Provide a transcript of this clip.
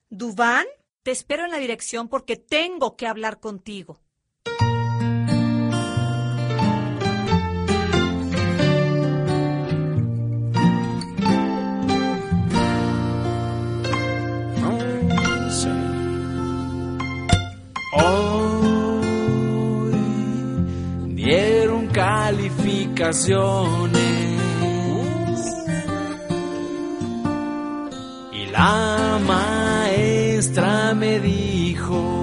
¿Duván? Te espero en la dirección porque tengo que hablar contigo. Hoy dieron calificaciones y la maestra me dijo: